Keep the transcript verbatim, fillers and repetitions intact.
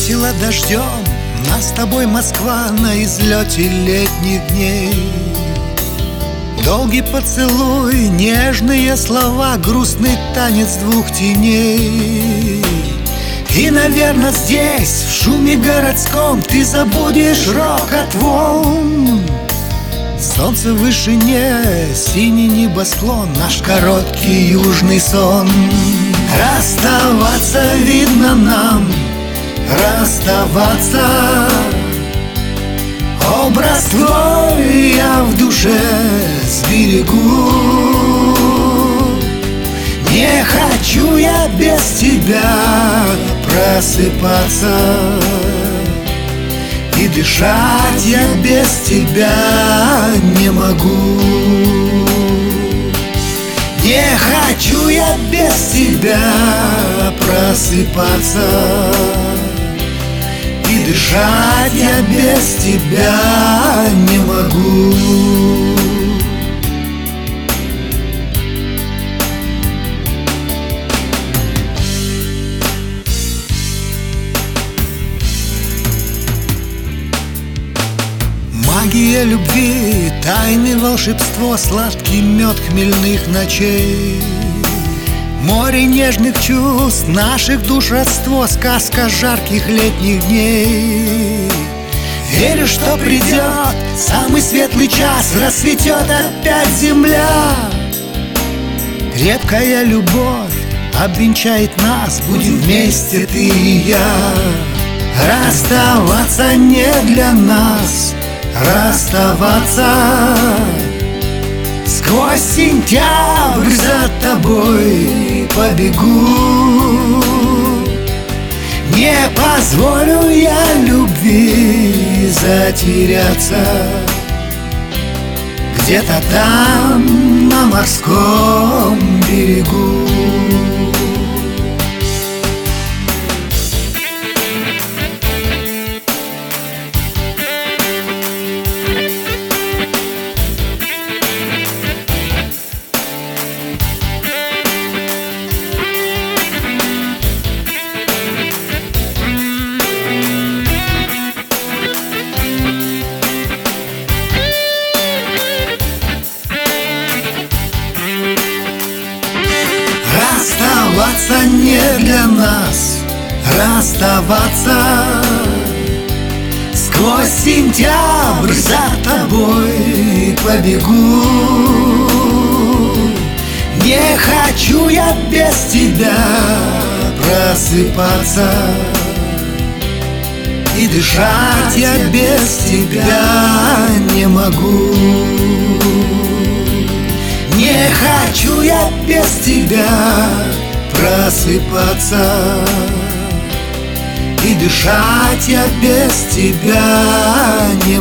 Встретила дождем нас с тобой Москва на излете летних дней. Долгий поцелуй, нежные слова, грустный танец двух теней. И, наверное, здесь, в шуме городском, ты забудешь рокот волн. Солнце в вышине, синий небосклон, наш короткий южный сон. Расставаться видно нам, расставаться. Образ твой я в душе сберегу. Не хочу я без тебя просыпаться, и дышать я без тебя не могу. Не хочу я без тебя просыпаться, и дышать я без тебя не могу. Магия любви, тайны волшебство, сладкий мед хмельных ночей. Море нежных чувств, наших душ родство, сказка жарких летних дней. Верю, что придет самый светлый час, расцветет опять земля. Крепкая любовь обвенчает нас, будем вместе ты и я. Расставаться не для нас, расставаться. Сквозь сентябрь за тобой побегу. Не позволю я любви затеряться где-то там, на морском берегу. Расставаться не для нас, расставаться. Сквозь сентябрь за тобой побегу. Не хочу я без тебя просыпаться, и дышать я без тебя не могу. Не хочу я без тебя просыпаться, и дышать я без тебя не